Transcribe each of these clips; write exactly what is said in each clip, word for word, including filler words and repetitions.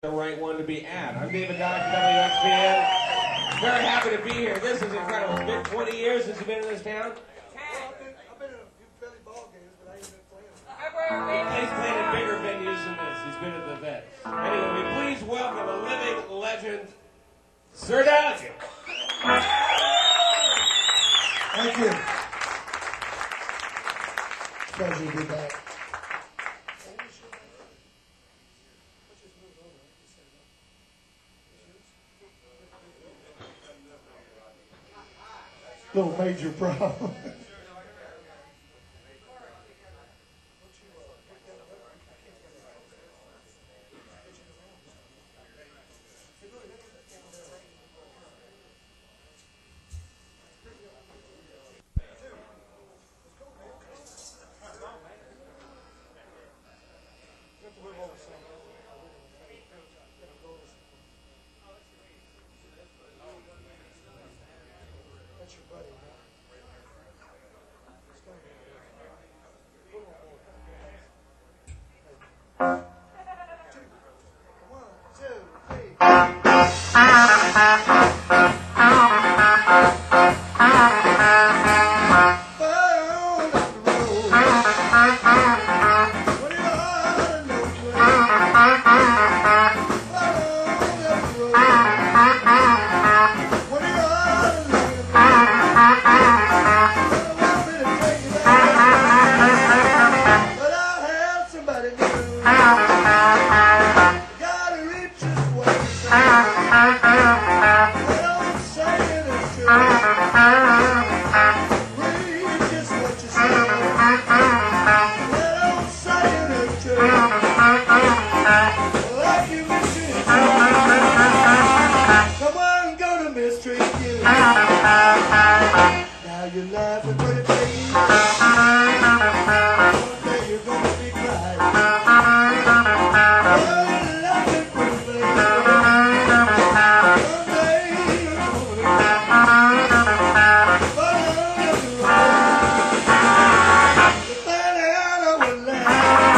the right one to be at. I'm David Dock from W X B N. Very happy to be here. This is incredible. It's been twenty years since you've been in this town. I've been, I've been in a few Philly ball games, but I ain't been playing. He's played in bigger venues than this. He's been at the vet. Anyway, we please welcome a living legend, Sir Doug. Thank you. Pleasure to be back. Little major problem. That's your buddy, huh? It's gonna be a little more. Two. One, two, three. Fire on up the road. What do you ought to know? Fire on up the road. What do you ought to know? But I'll have somebody new. Gotta reach this way. What I'm saying is true. Read just what you say. What I'm saying is true. Like you mentioned it. Come on, go to Mystery View. Now you're laughing pretty please. One day you're gonna be crying. Oh, you're laughing pretty please. One day you're gonna be crying. But on the road, the banana will laugh.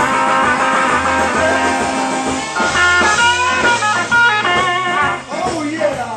Oh yeah.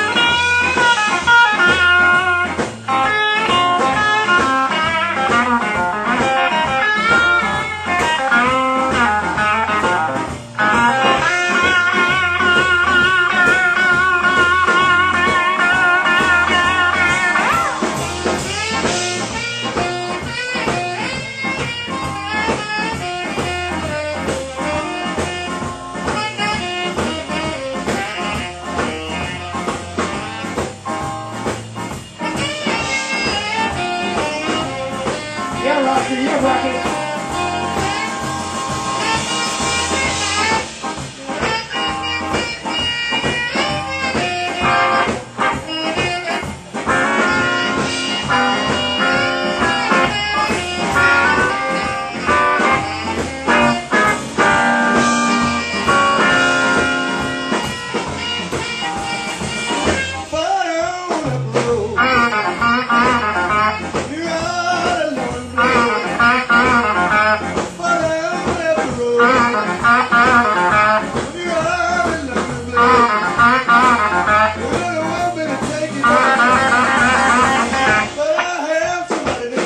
Yeah, Rocky. Yeah, Rocky. Fire on up the road. You're all alone, blue. Fire on up the road. You're all alone, blue. Well, I want me to take you back, but I have somebody to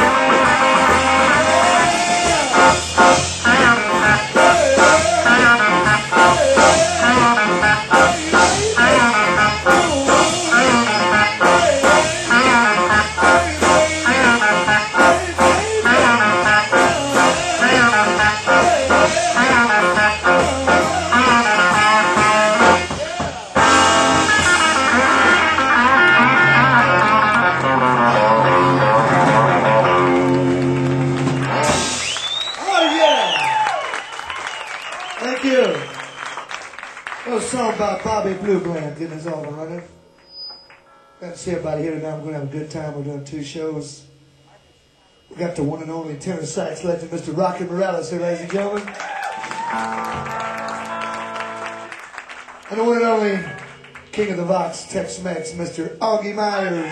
Oh yeah! Thank you. A little song by Bobby Blue Bland getting us all running. Glad to see everybody here tonight. We're going to have a good time. We're doing two shows. We got the one and only tenor sax legend, Mister Rocky Morales here, ladies and gentlemen. And the one and only King of the Vox, Tex-Mex, Mister Augie Myers.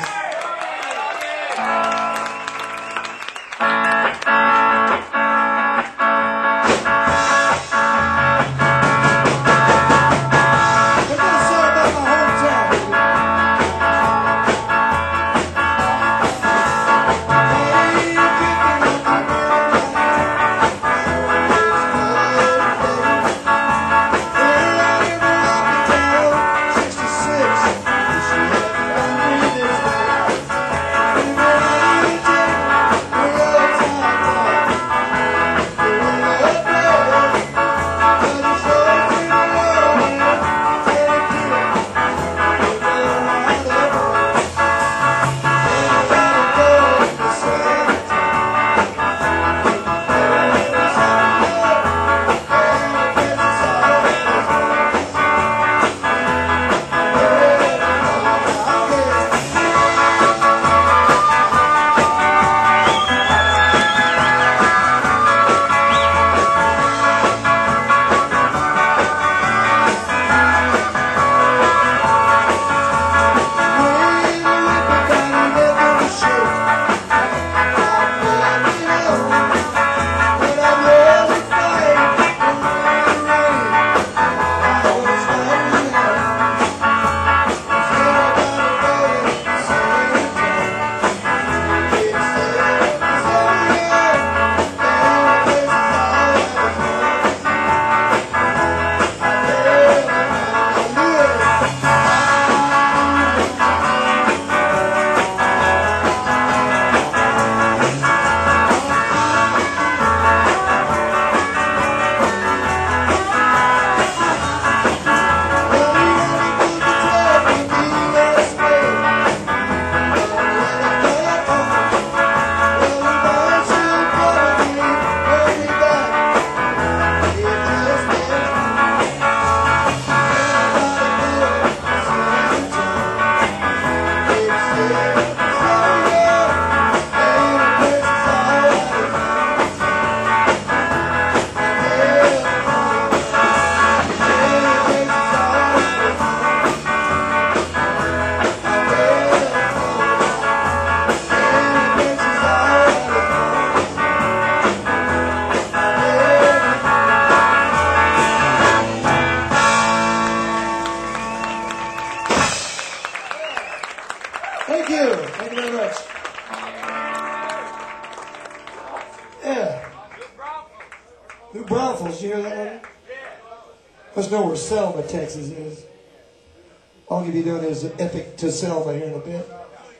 must know where Selma, Texas is. All you'll be doing is epic to Selma here in a bit.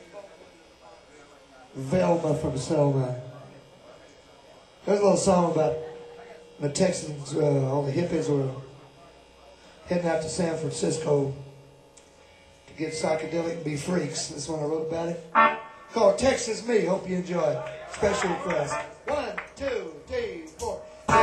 Velma from Selma. There's a little song about the Texans, uh, all the hippies were heading out to San Francisco to get psychedelic and be freaks. That's when I wrote about it. Called Texas Me. Hope you enjoy it. Special request. One, two, three, four.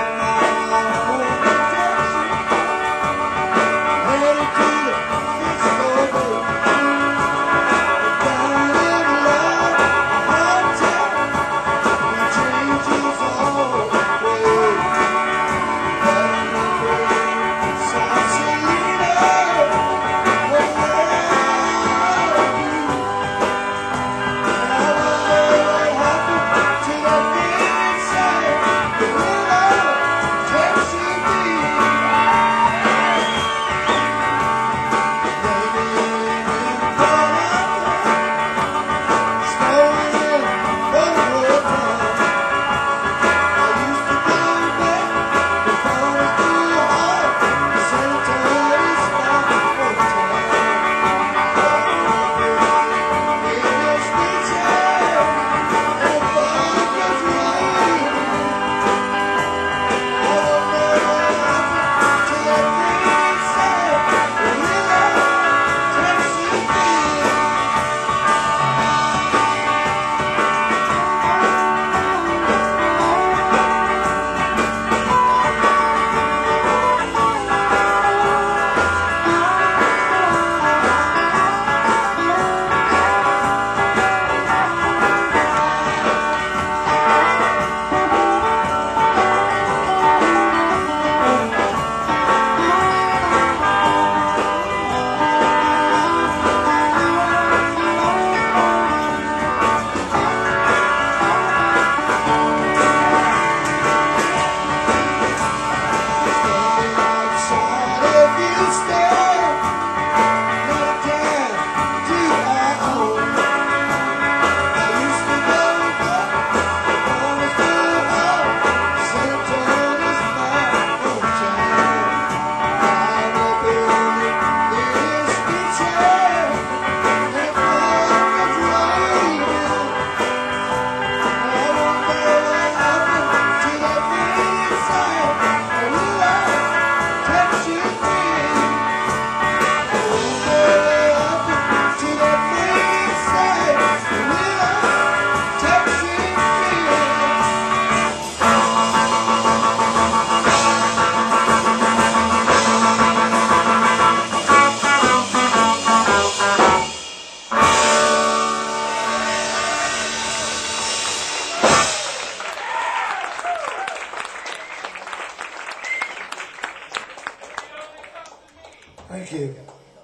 Thank you.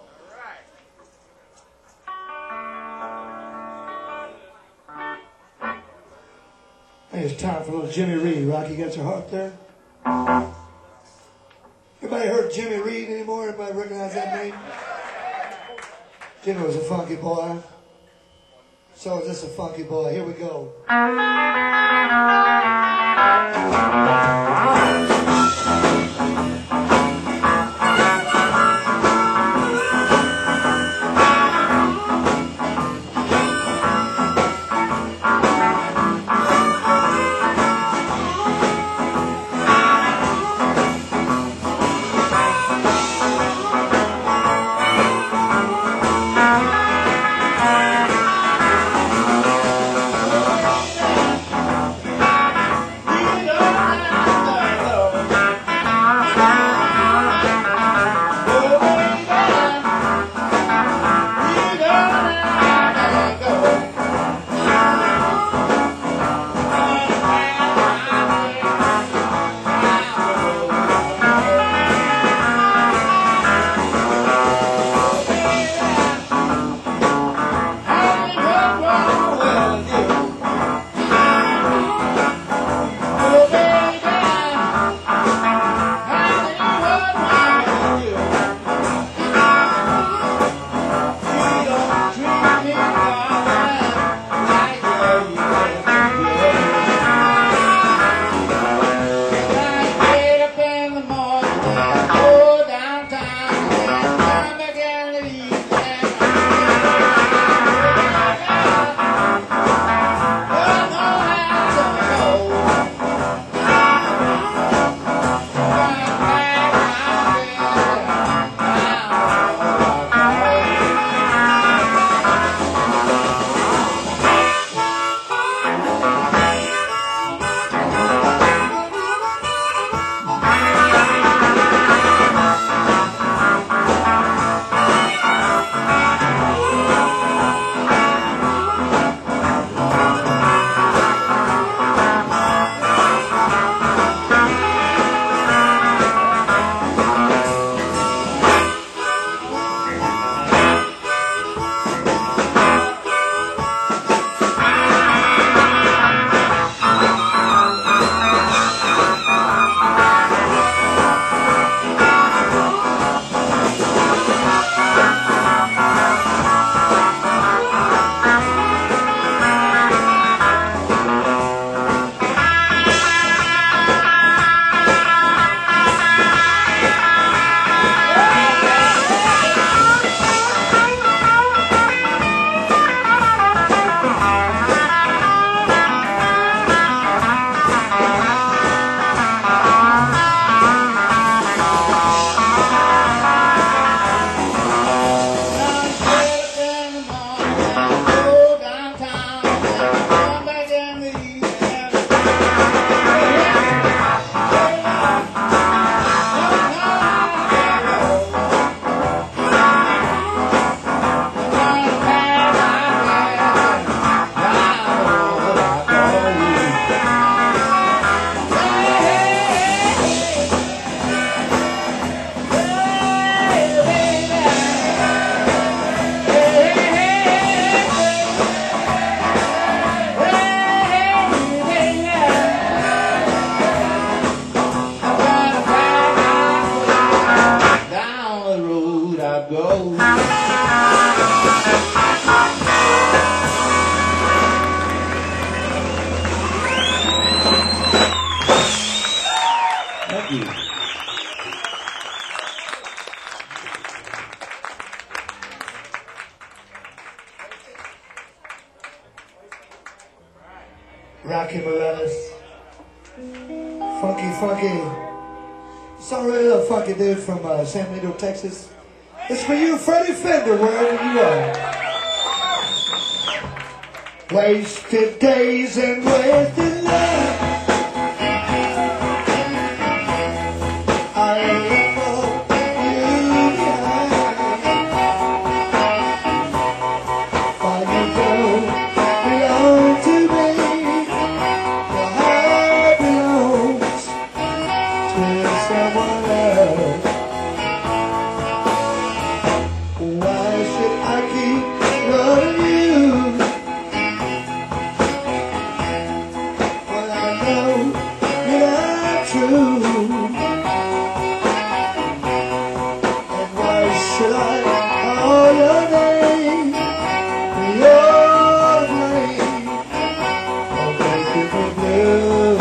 I think it's time for a little Jimmy Reed. Rocky, you got your heart there? Everybody heard Jimmy Reed anymore? Everybody recognize that name? Jimmy was a funky boy. So is this a funky boy. Here we go. I go. Thank you. Rocky Morales. Funky, funky. Song really little funky dude from uh, San Benito, Texas. It's for you, Freddie Fender, wherever you are. Wasted days and wasted love. I left you behind. While you don't belong to me, your heart belongs to someone else. Why should I keep loving you when I know you're not true? And why should I call your name, your name, or making me blue?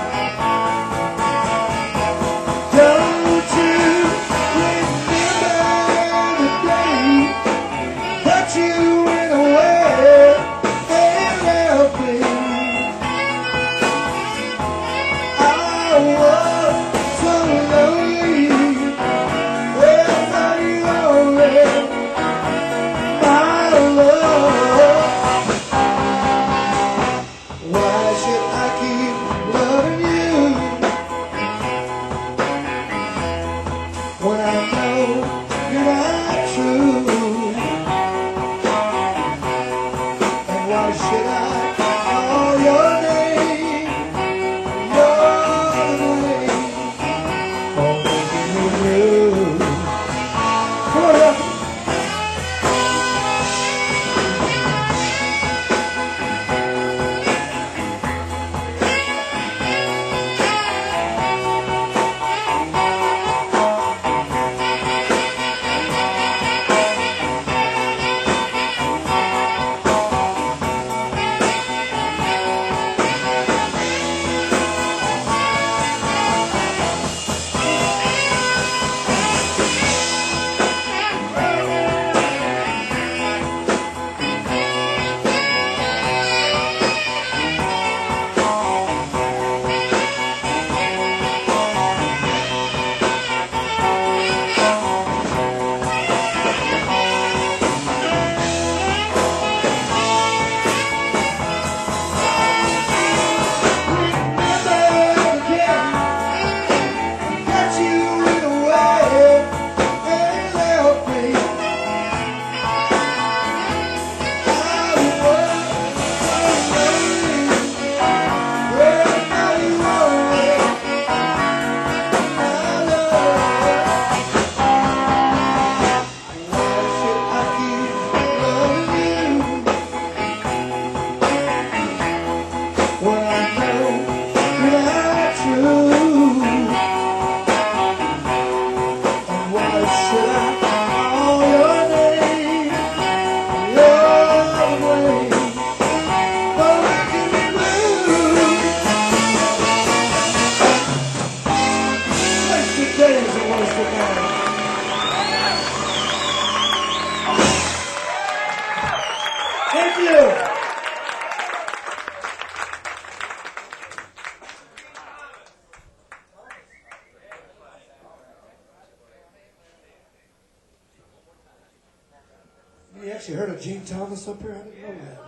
Don't you remember the day that you went away and left me? I was so lonely without you always, my love. Why should I keep loving you when I know you're not true? And why should I call your name, your name, or making me blue? Come on, Rocky. Thank you. You actually heard of Gene Thomas up here? I didn't know that. Man.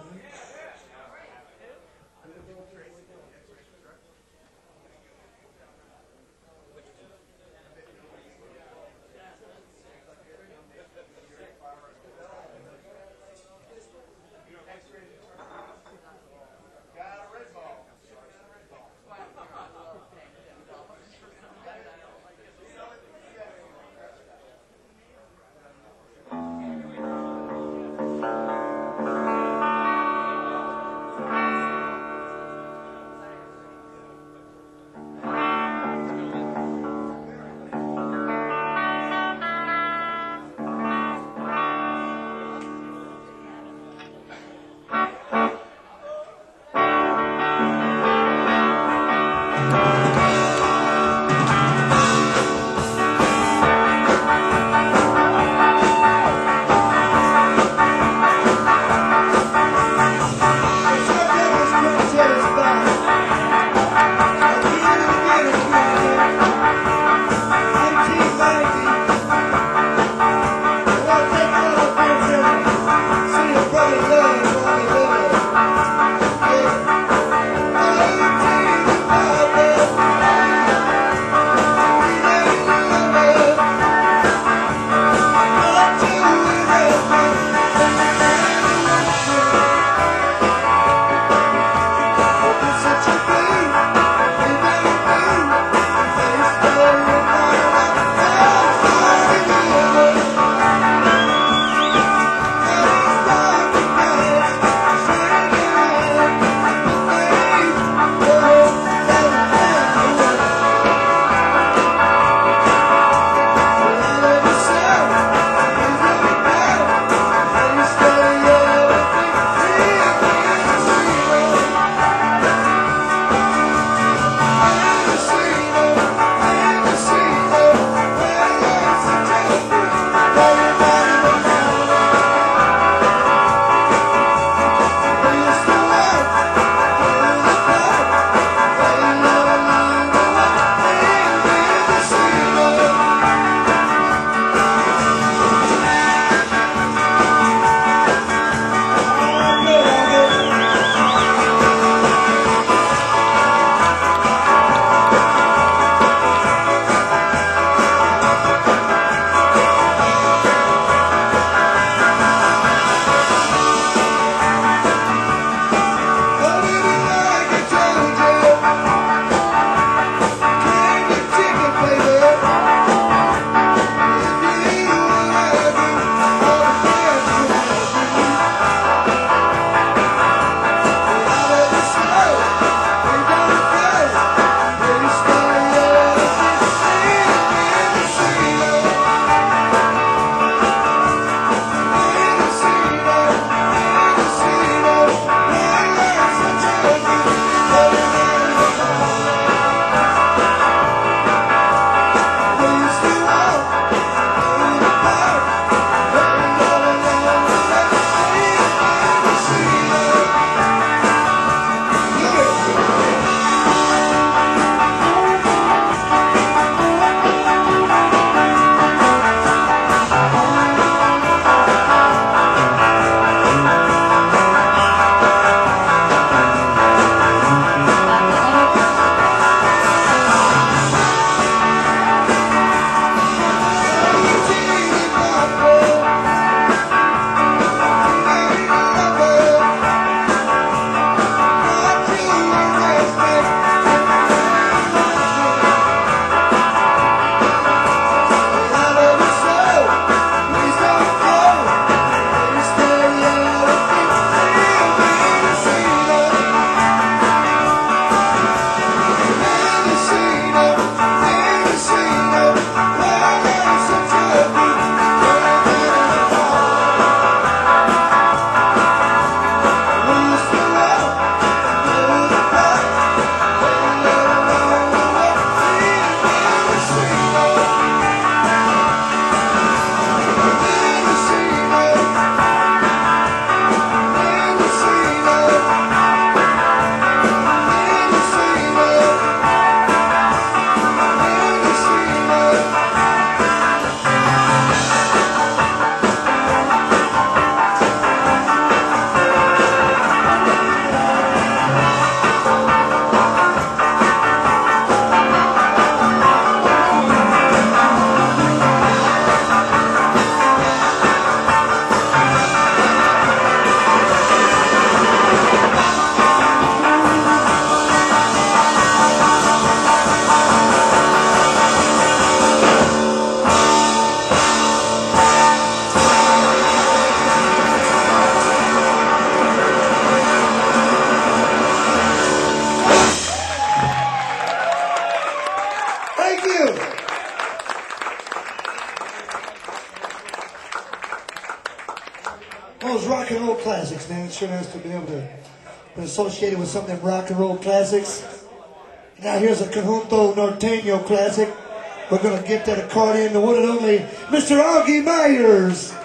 Those rock and roll classics, man. It's sure nice to be able to be associated with some of them rock and roll classics. Now here's a Conjunto Norteño classic. We're going to get that accordion, the one and only Mister Augie Myers.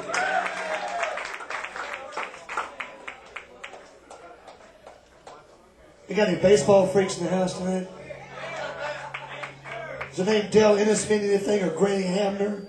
We got any baseball freaks in the house tonight? Is her name Dell Ennis mean anything, or Granny Hamner?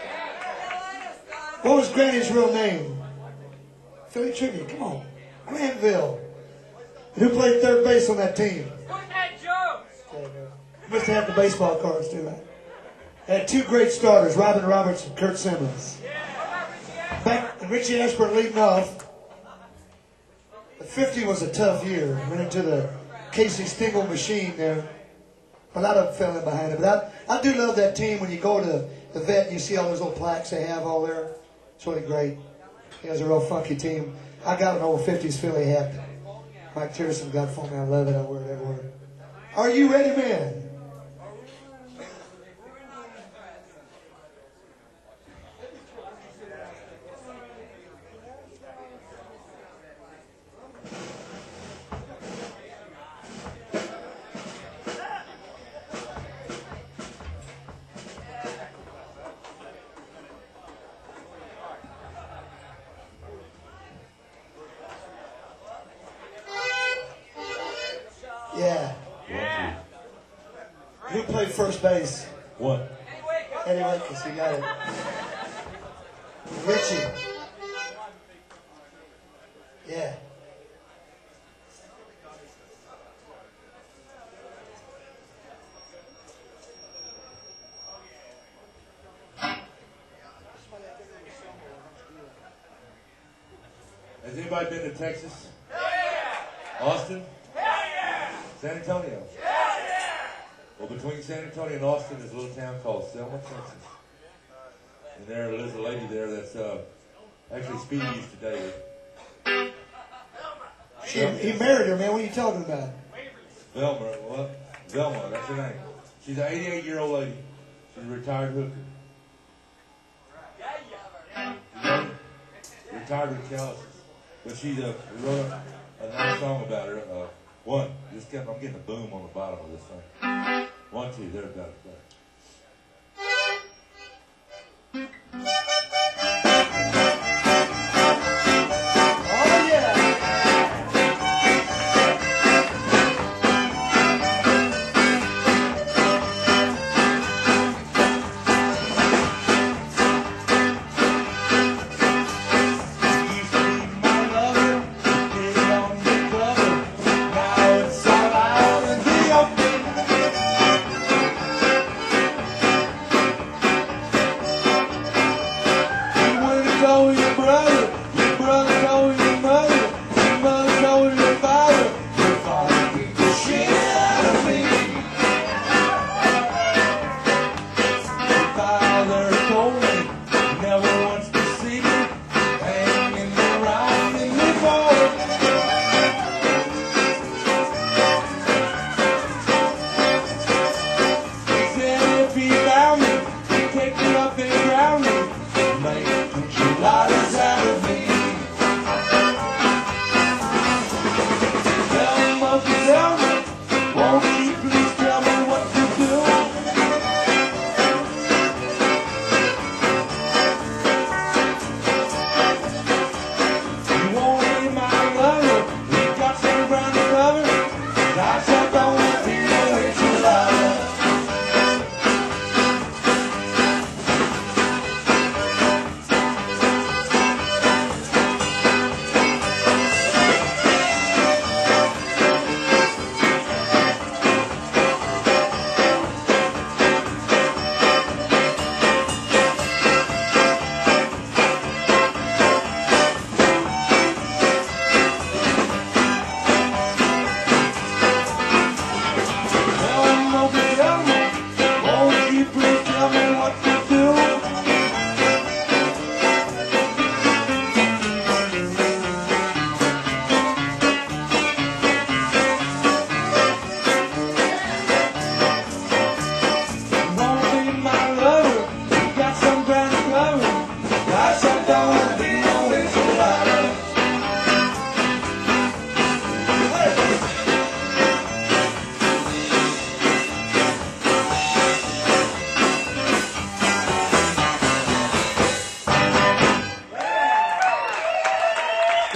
What was Granny's real name? Philly Trivia, come on. Granville. And who played third base on that team? You must have the baseball cards, too, right? They had two great starters, Robin Roberts and Kurt Simmons. Back, and Richie Ashburn leading off. The fifty was a tough year. Went into the Casey Stengel machine there. A lot of them fell in behind it. But I, I do love that team. When you go to the vet and you see all those little plaques they have all there. It's really great. It was a real funky team. I got an old fifties Philly hat. Mike Tierson got for me. I love it. I wear it everywhere. Are you ready, man? Yeah. Who played first base? What? Eddie Watkins, you got it. Richie. Yeah. Has anybody been to Texas? Austin? San Antonio? Well, between San Antonio and Austin is a little town called Selma, Texas. And there lives a lady there that's uh, actually Speedy used to date. She, he married her, man. What are you talking about? Velma, what? Velma, that's her name. She's an eighty-eight-year-old lady. She's a retired hooker. She's retired with calluses. But she uh, wrote a, a nice song about her. Uh, one, just kept, I'm getting a boom on the bottom of this thing. One, two, there, got it. Got it.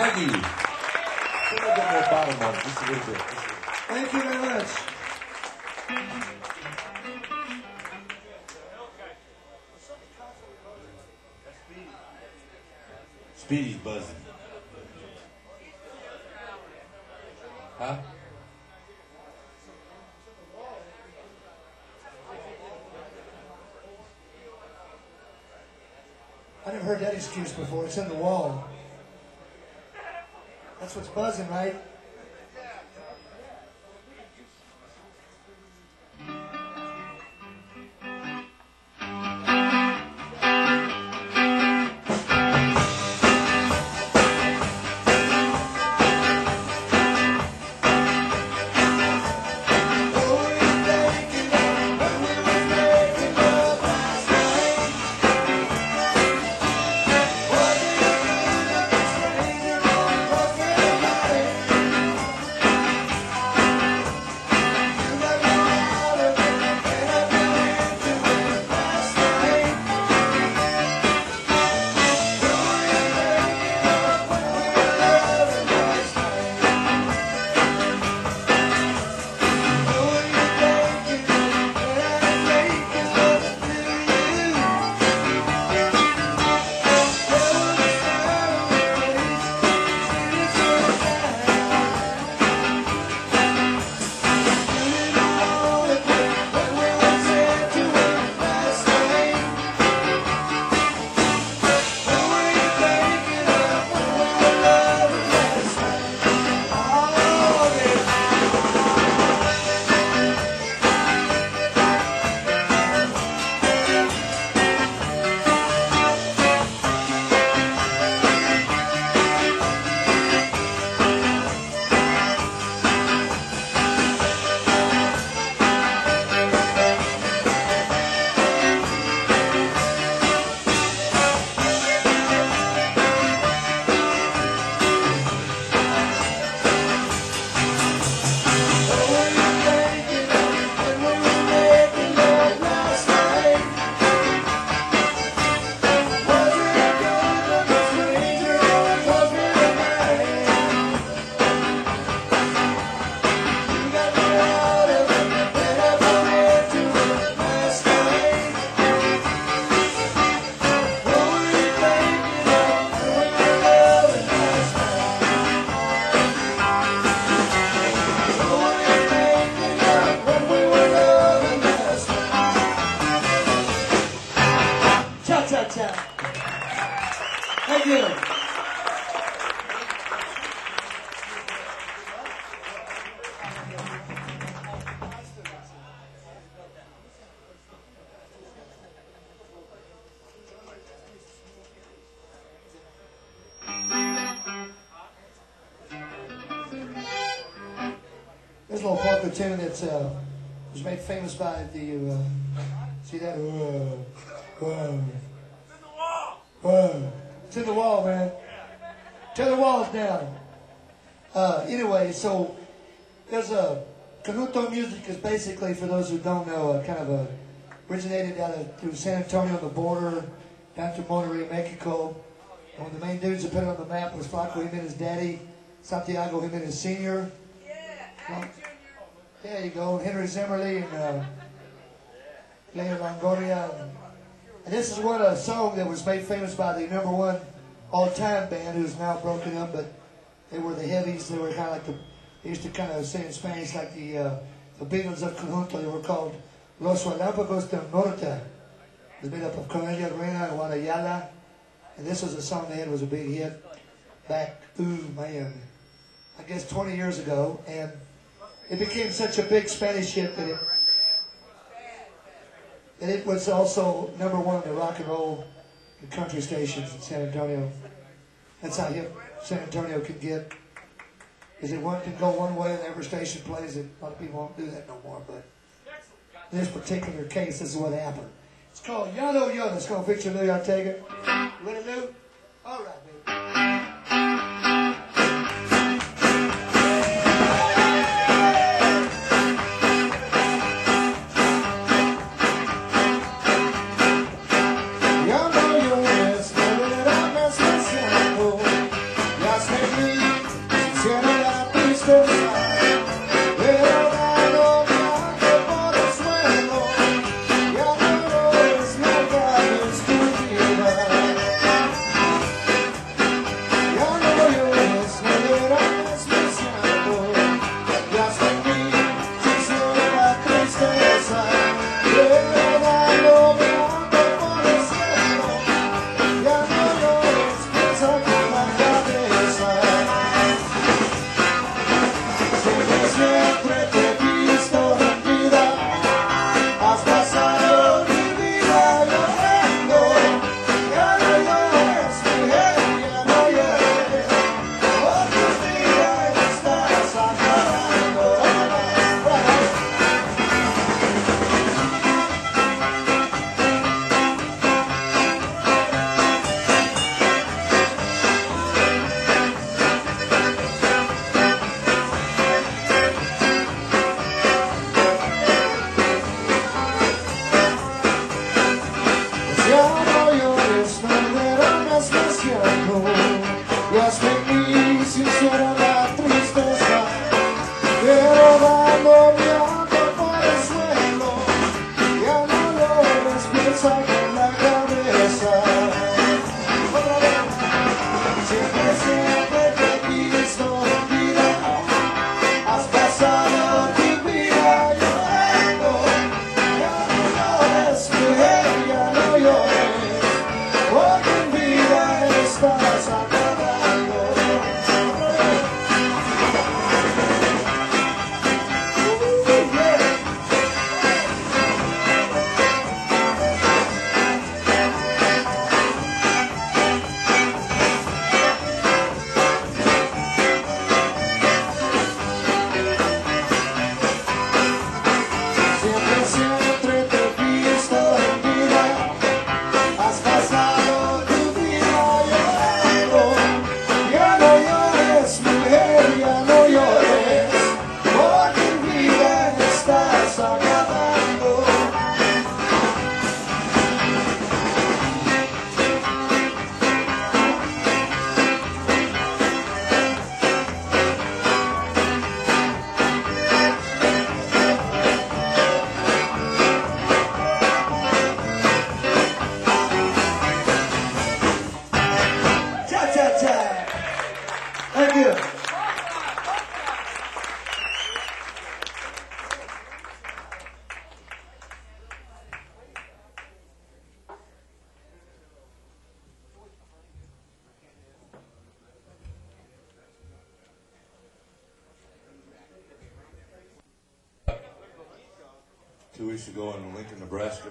Maggie. Put a little bit more bottom on it, just a little bit. Thank you very much. Speedy's buzzing. Huh? I never heard that excuse before. It's in the wall. That's what's buzzing, right? Thank you. There's a little polka tune that uh, was made famous by the, uh, see that? Uh, uh, uh, it's in the wall, man. Tear the walls down. Uh, anyway, so there's a, Canuto music is basically, for those who don't know, a kind of a, originated out of, through San Antonio on the border, down to Monterrey, Mexico. And one of the main dudes that put it on the map was Flaco Jimenez Daddy, Santiago Jimenez Senior Well, there you go, Henry Zimmerly and uh, Leo Longoria. And, and this is what a song that was made famous by the number one all-time band, who's now broken up, but they were the heavies. They were kind of like the, they used to kind of say in Spanish like the uh, the Beatles of Conjunto. They were called Los Relámpagos del Norte. It was made up of Cornelia Reina and Juan Ayala. And this was a song they had, was a big hit back, ooh, man, I guess twenty years ago. And it became such a big Spanish hit that it, that it was also number one on the rock and roll and country stations in San Antonio. That's how hip San Antonio could get. Because it one can go one way and every station plays it. A lot of people won't do that no more, but in this particular case, this is what happened. It's called Yano Yoda. It's called Victor Lou Ortega. You ready, Lou? All right, baby. Ya no llores, que verás más pasión. Ya sé que tiempo y hazme mi sincera la tristeza, pero dando mi alma por el suelo, ya no lo despierta con la cabeza. Otra vez. Siempre, siempre te he visto vida, has pasado tu vida llorando, ya no llores, mujer, ya no llores, porque en vida estás acabando. Uh, yeah. Siempre, siempre te he visto en vida, has pasado tu vida llorando, ya no llores, mujer, ya no llores, porque en vida estás acabando. Cha cha cha. Thank you. Two weeks ago in Lincoln, Nebraska.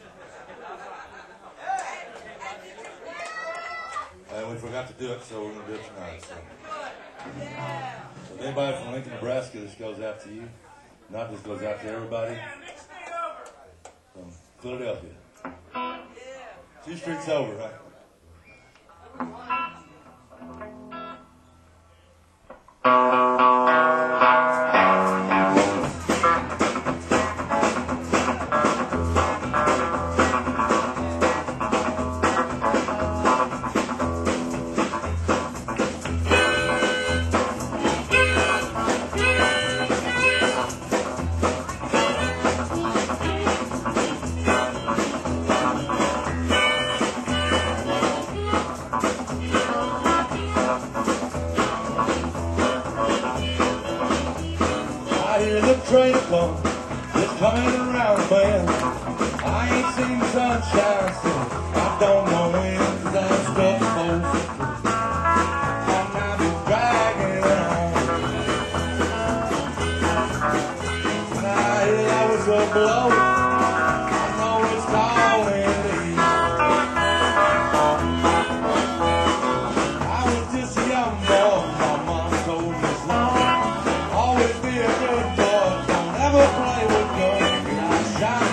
And we forgot to do it, so we're going to do it tonight. So. So if anybody from Lincoln, Nebraska, this goes out to you. Not this goes out to everybody. From Philadelphia. Two streets over, right? I hear the train come, it's coming around, man. I ain't seen the sunshine since I don't know when that stuff's supposed to. I'm not just dragging on. And I hear that whistle blow, I know it's calling me. I was just a young boy, my mom told me so. Always be a good boy, don't ever play with guns. I shot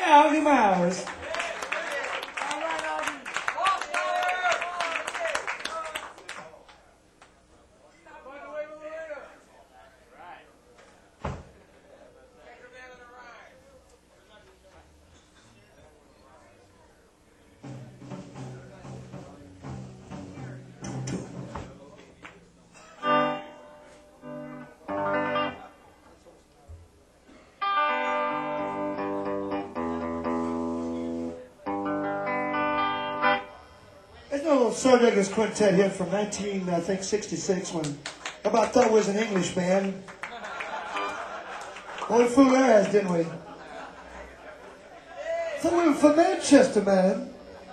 Augie Myers. There's no little Soul Diggers Quintet hit from nineteen, I think, sixty-six when everybody thought it was an English band. Well, we fooled our ass, didn't we? Thought we were from Manchester, man.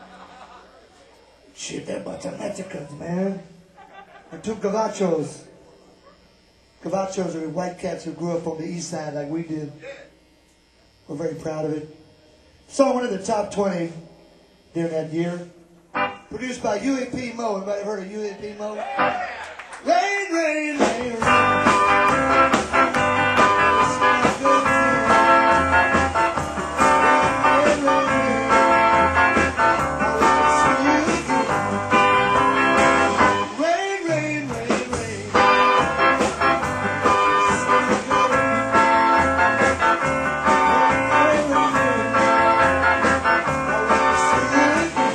Shit, they're mathematicals, man. And two gavachos. Gavachos are white cats who grew up on the east side like we did. We're very proud of it. Song went in the top twenty during that year. Produced by U A P Mo. Anybody heard of U A P Mo? Rain, rain, rain, rain. It's not a good feeling. Rain, rain, rain, I want to see you again. Rain, rain, rain, rain. It's not good. Rain, rain, rain, I want to see you again.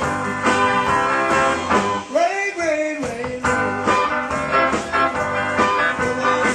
Rain, rain, rain, rain. Come on,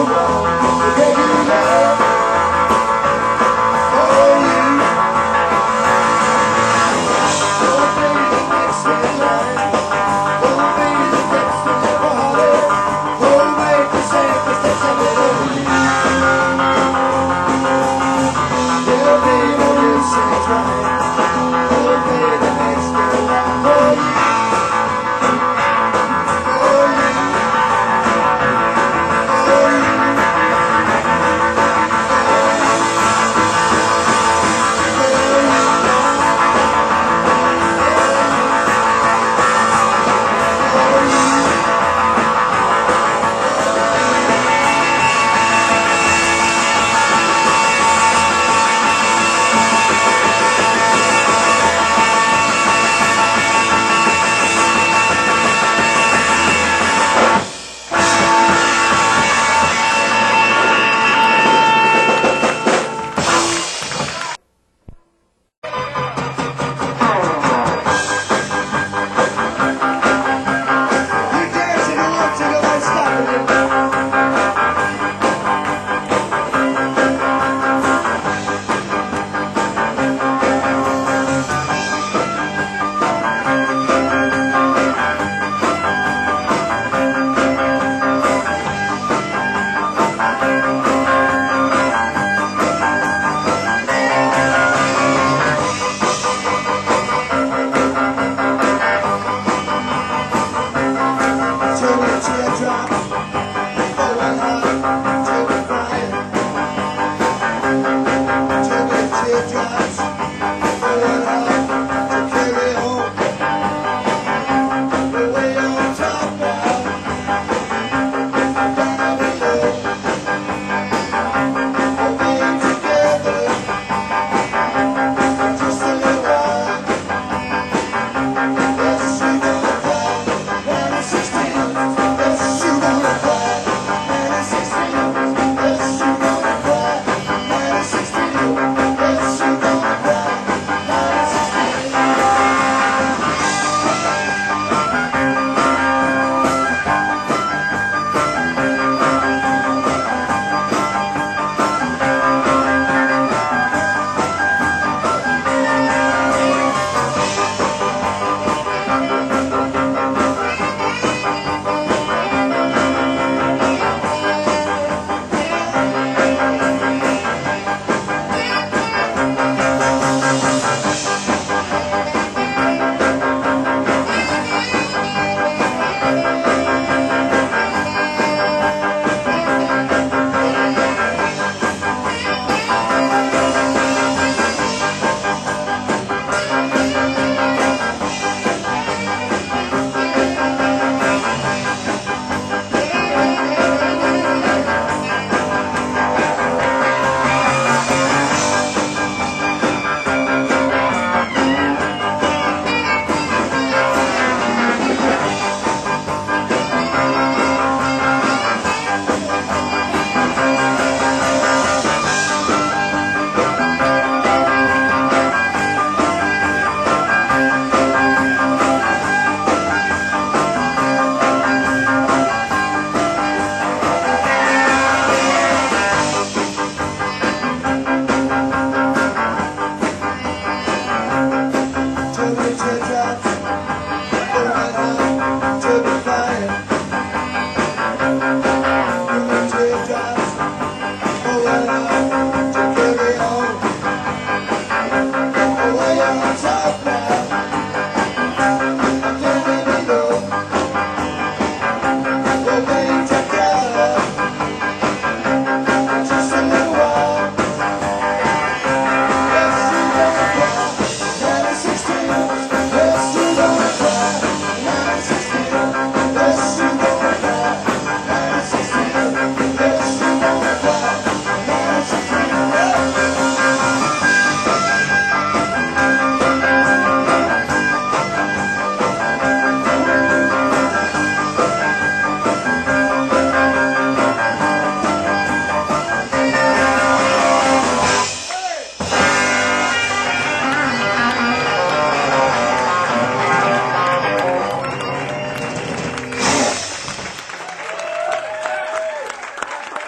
Oh,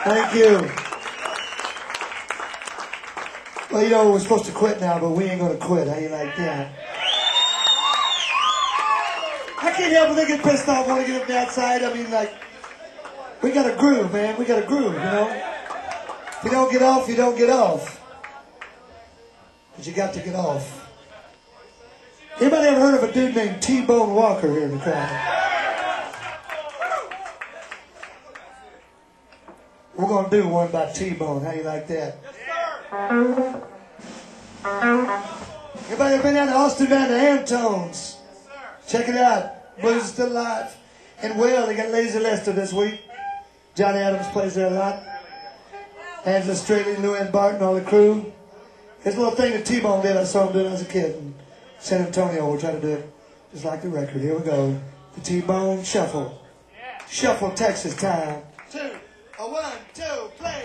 Thank you. Well, you know, we're supposed to quit now, but we ain't gonna quit. How you like that? I can't help but get pissed off when I get up the outside. I mean, like, we got a groove, man. We got a groove, you know? If you don't get off, you don't get off. But you got to get off. Anybody ever heard of a dude named T-Bone Walker here in the crowd? We're going to do one by T-Bone. How you like that? Yes, sir. Anybody ever been down to Austin, down to Antones? Yes, sir. Check it out. Blues is still alive. And well, they got Lazy Lester this week. Johnny Adams plays there a lot. Angela Straley, Luann Barton, all the crew. There's a little thing that T-Bone did. I saw him do it as a kid in San Antonio. We'll try to do it just like the record. Here we go. The T-Bone Shuffle. Shuffle Texas time. Two. A one, two, play.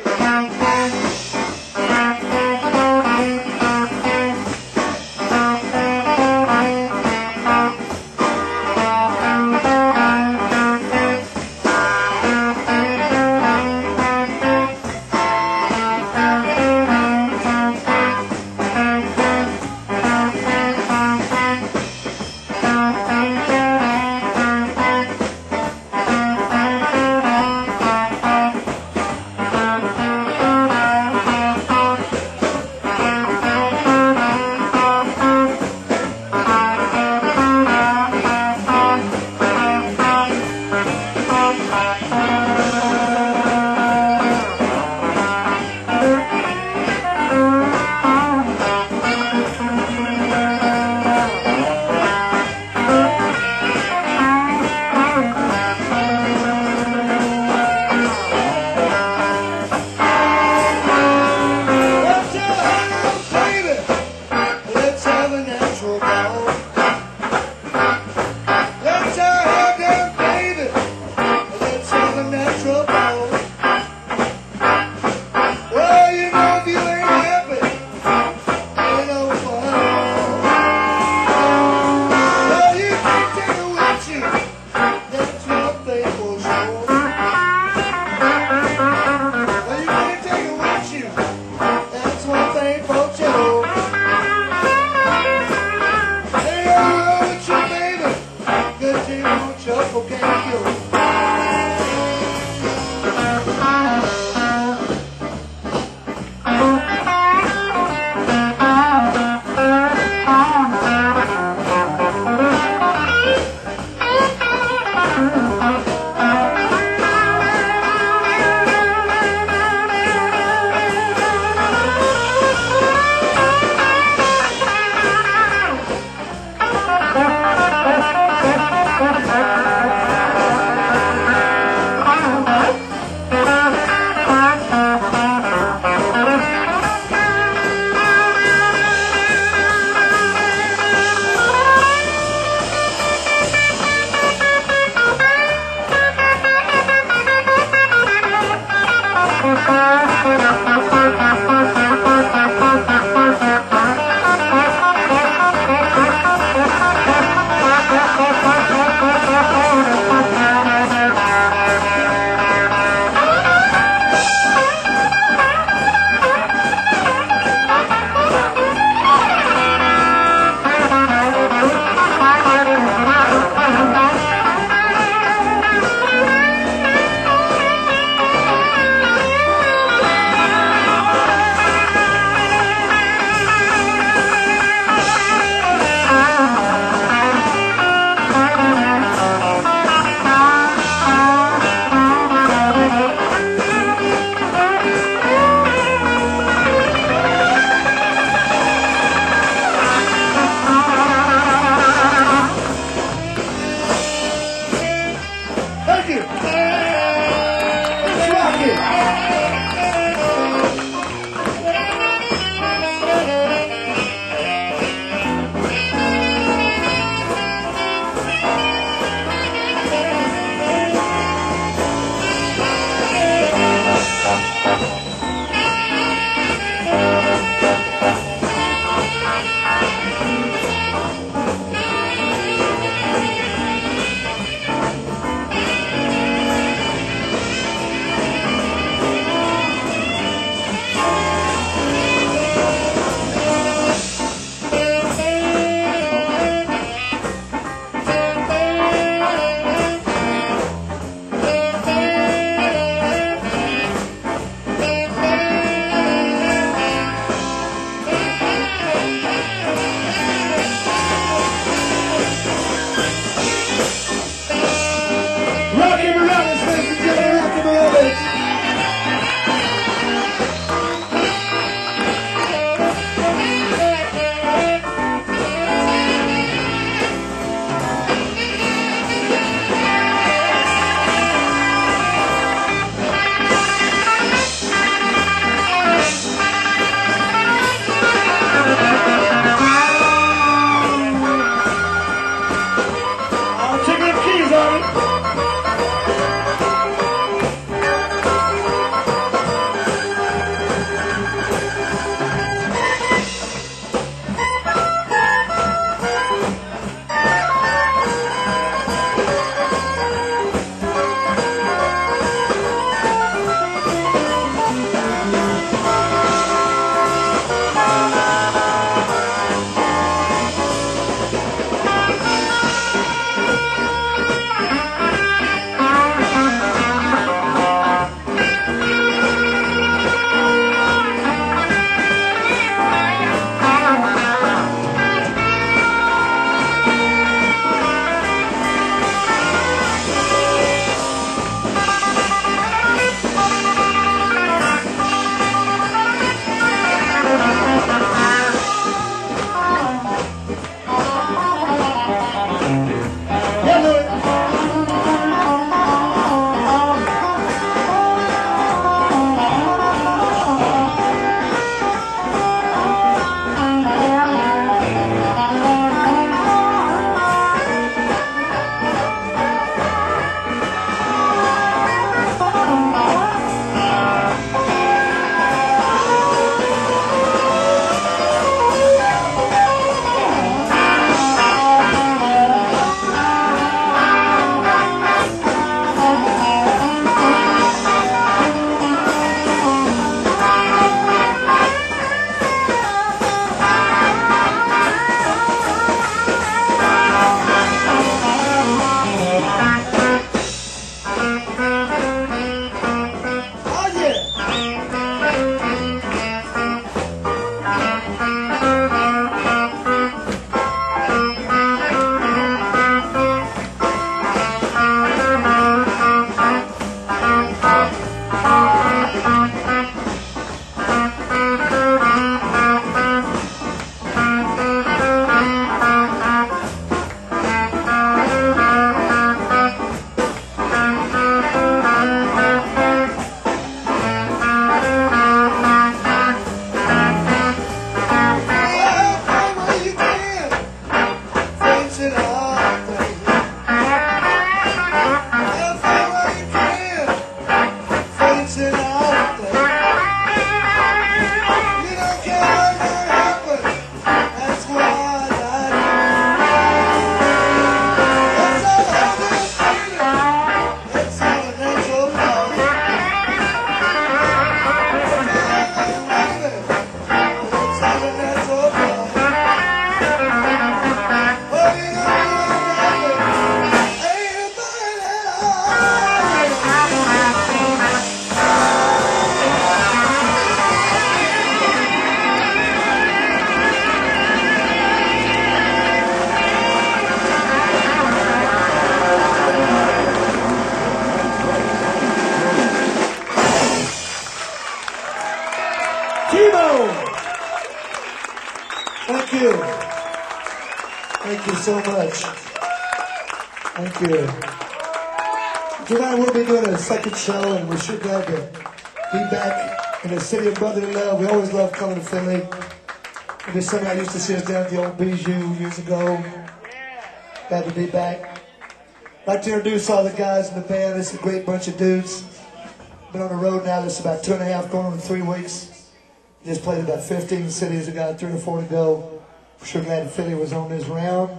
so much. Thank you. Tonight we'll be doing a second show, and we're sure glad to be back in the city of brotherly love. We always love coming to Philly. This summer I used to see us down at the old Bijou years ago. Glad to be back. I'd like to introduce all the guys in the band. This is a great bunch of dudes. Been on the road now. This is about two and a half, going on three weeks. Just played about fifteen cities. We got three or four to go. We're sure glad Philly was on this round.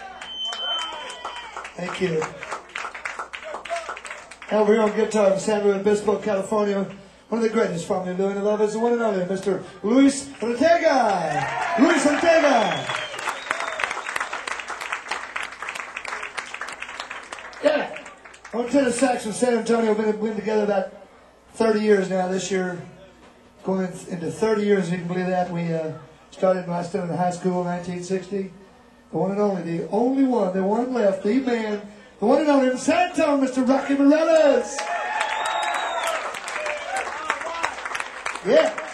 Thank you. Now we're on guitar in San Luis Obispo, California. One of the greatest family living in love is the one and only Mister Luis Ortega. Luis Ortega. Yeah. On tenor sax from San Antonio. We've been, been together about thirty years now. This year, going into thirty years, if you can believe that. We uh, started when I was still in high school in nineteen sixty. The one and only, the only one, the one left, the man, the one and only in San Antonio, Mister Rocky Morales. Yeah.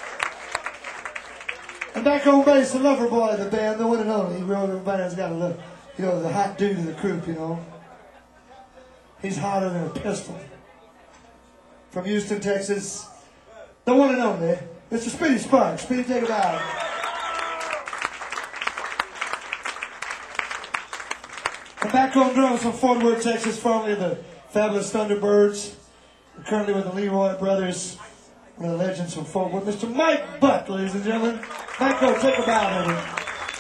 And back on bass, the lover boy of the band, the one and only. Everybody's got a look, you know, the hot dude of the group, you know. He's hotter than a pistol. From Houston, Texas, the one and only, Mister Speedy Sparks. Speedy, take it out. And back on drums from Fort Worth, Texas, formerly the Fabulous Thunderbirds. We're currently with the Leroy Brothers, one of the legends from Fort Worth, Mister Mike Buck, ladies and gentlemen. Mike, go take a bow at him.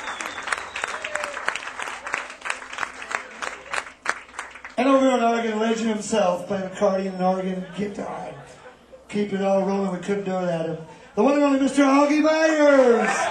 And over on organ, legend himself, playing accordion and organ and guitar. Keep it all rolling, we couldn't do it without him. The one and only Mister Augie Myers.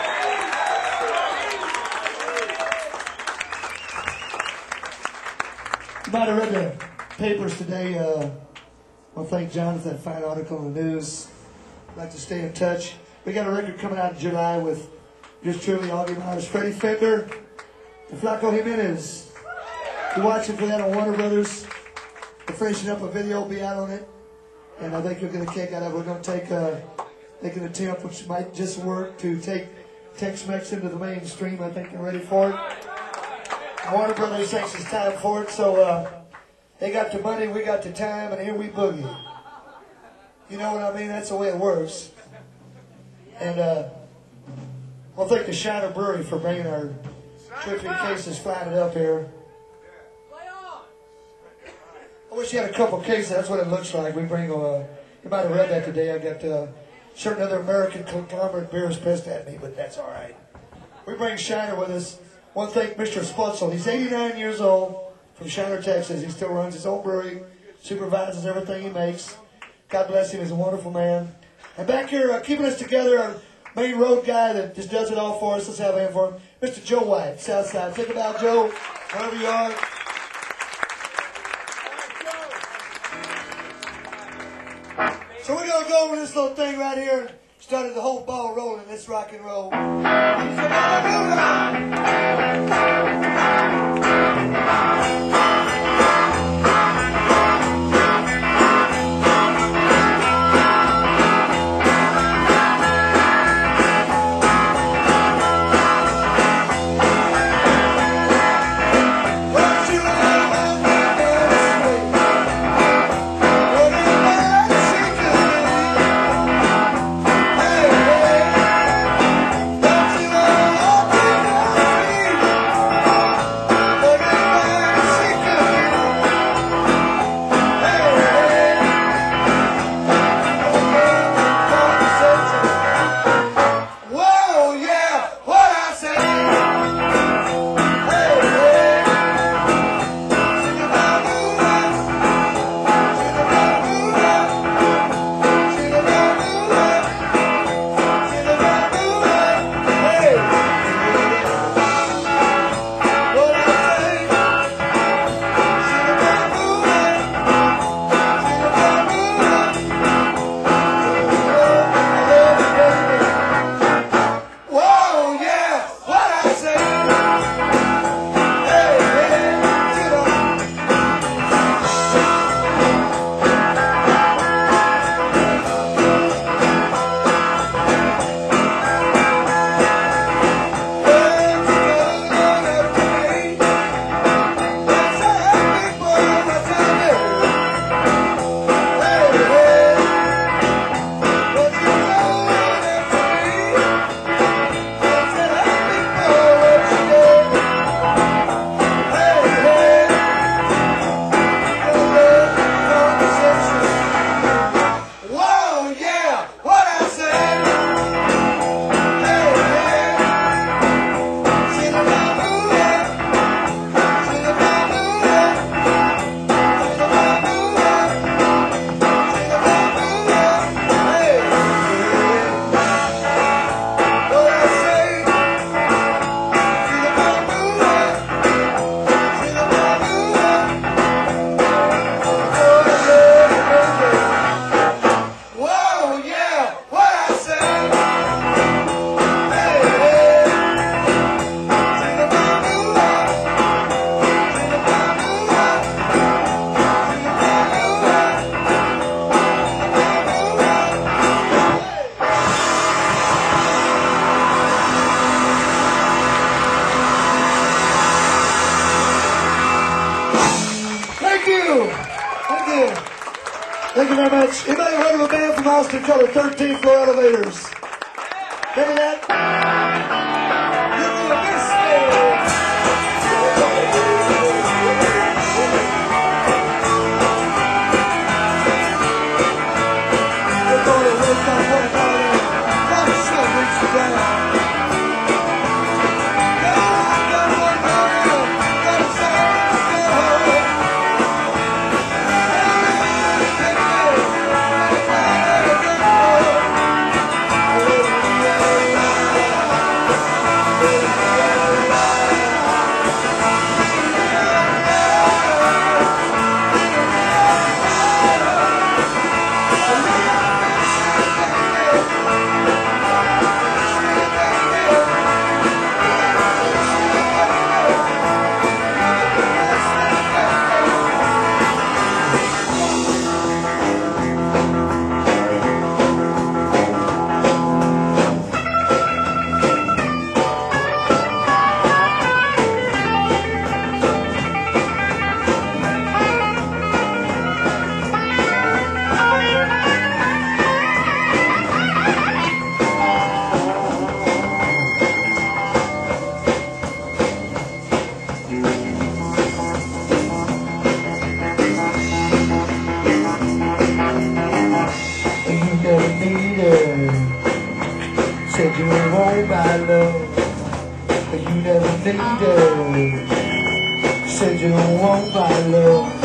You might have read the papers today. Uh, I want to thank John for that fine article in the news. I'd like to stay in touch. We got a record coming out in July with just truly Augie Myers, Freddie Fender, and Flaco Jimenez. You're watching for that on Warner Brothers. We're finishing up a video, will be out on it. And I think you'll get a kick out of it. We're going to take, uh, take an attempt, which might just work, to take Tex-Mex into the mainstream. I think they're ready for it. Warner Brothers thinks it's time for it, so uh, they got the money, we got the time, and here we boogie. You know what I mean? That's the way it works. And uh, we'll thank the Shiner Brewery for bringing our tripping cases, flying it up here. I wish you had a couple cases. That's what it looks like. We bring, uh, you might have read that today. I got uh, certain other American conglomerate beers pissed at me, but that's all right. We bring Shiner with us. I want to thank Mister Sputzel. He's eighty-nine years old, from Shiner, Texas. He still runs his own brewery, supervises everything he makes. God bless him. He's a wonderful man. And back here, uh, keeping us together, our main road guy that just does it all for us. Let's have a hand for him. Mister Joe White, Southside. Think about Joe, wherever you are. So we're going to go over this little thing right here. Started the whole ball rolling, this rock and roll. you. Thank you. Thank you very much. Anybody heard of a band from Austin called the thirteenth Floor Elevators? Remember that? You're the best. We're going to work on one another. Love is so rich and down. Said you won't buy love, but you never needed. Said you won't buy love.